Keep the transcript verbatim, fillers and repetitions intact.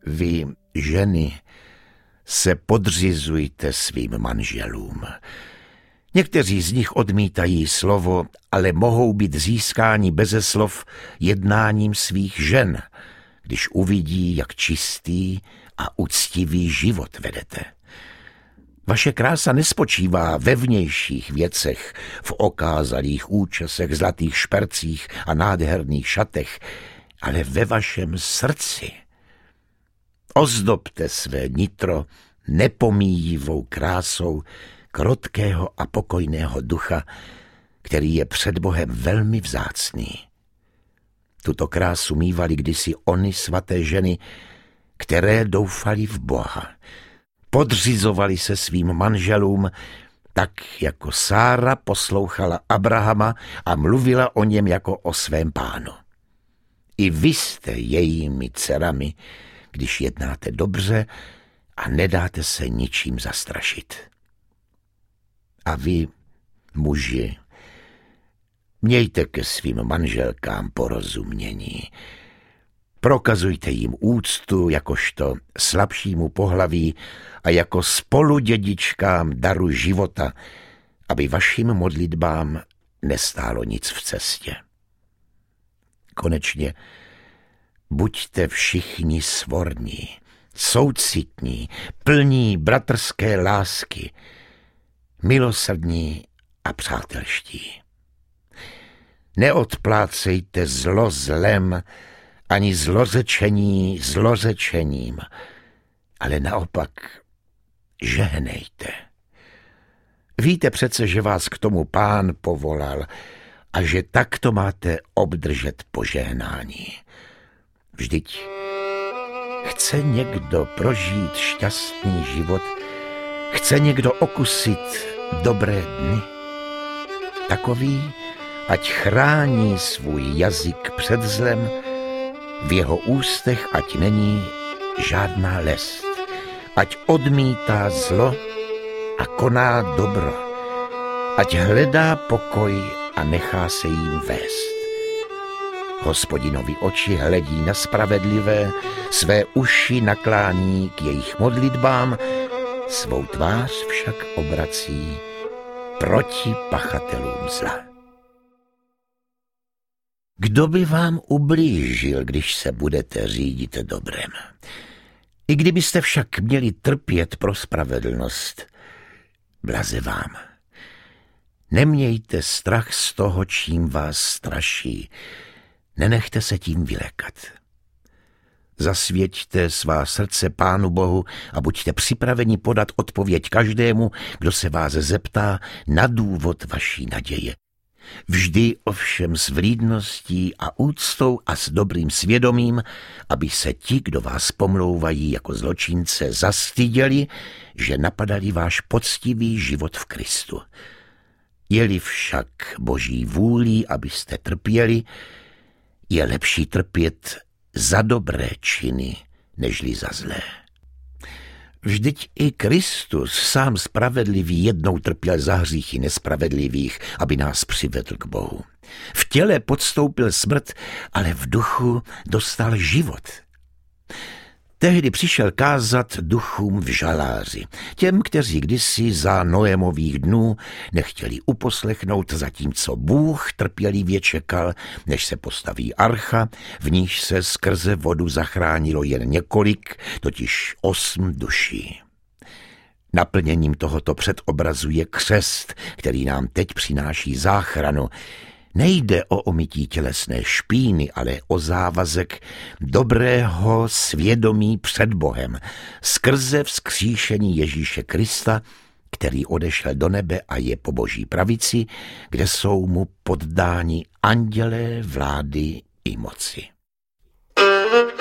Vy, ženy, se podřizujte svým manželům. Někteří z nich odmítají slovo, ale mohou být získáni beze slov jednáním svých žen, když uvidí, jak čistý a uctivý život vedete. Vaše krása nespočívá ve vnějších věcech, v okázalých účesech, zlatých špercích a nádherných šatech, ale ve vašem srdci. Ozdobte své nitro nepomíjivou krásou krotkého a pokojného ducha, který je před Bohem velmi vzácný. Tuto krásu mívali kdysi ony svaté ženy, které doufali v Boha. Podřizovali se svým manželům, tak jako Sára poslouchala Abrahama a mluvila o něm jako o svém pánu. I vy jste jejími dcerami, když jednáte dobře a nedáte se ničím zastrašit. A vy, muži, mějte ke svým manželkám porozumění. Prokazujte jim úctu jakožto slabšímu pohlaví a jako spoludědičkám daru života, aby vašim modlitbám nestálo nic v cestě. Konečně buďte všichni svorní, soucitní, plní bratrské lásky, milosrdní a přátelští. Neodplácejte zlo zlem, ani zlořečení zlořečením, ale naopak žehnejte. Víte přece, že vás k tomu Pán povolal a že takto máte obdržet požehnání. Vždyť chce někdo prožít šťastný život, chce někdo okusit dobré dny. Takový, ať chrání svůj jazyk před zlem, v jeho ústech ať není žádná lest, ať odmítá zlo a koná dobro, ať hledá pokoj a nechá se jim vést. Hospodinovi oči hledí na spravedlivé, své uši naklání k jejich modlitbám, svou tvář však obrací proti pachatelům zla. Kdo by vám ublížil, když se budete řídit dobrem? I kdybyste však měli trpět pro spravedlnost, blaze vám. Nemějte strach z toho, čím vás straší. Nenechte se tím vylékat. Zasvěťte svá srdce Pánu Bohu a buďte připraveni podat odpověď každému, kdo se vás zeptá na důvod vaší naděje. Vždy ovšem s vlídností a úctou a s dobrým svědomím, aby se ti, kdo vás pomlouvají jako zločince, zastyděli, že napadali váš poctivý život v Kristu. Je-li však Boží vůlí, abyste trpěli, je lepší trpět za dobré činy, nežli za zlé. Vždyť i Kristus, sám spravedlivý, jednou trpěl za hříchy nespravedlivých, aby nás přivedl k Bohu. V těle podstoupil smrt, ale v duchu dostal život. Tehdy přišel kázat duchům v žaláři, těm, kteří kdysi za Noémových dnů nechtěli uposlechnout, zatímco Bůh trpělivě čekal, než se postaví archa, v níž se skrze vodu zachránilo jen několik, totiž osm duší. Naplněním tohoto předobrazu je křest, který nám teď přináší záchranu. Nejde o omytí tělesné špíny, ale o závazek dobrého svědomí před Bohem skrze vzkříšení Ježíše Krista, který odešel do nebe a je po Boží pravici, kde jsou mu poddáni andělé vlády i moci.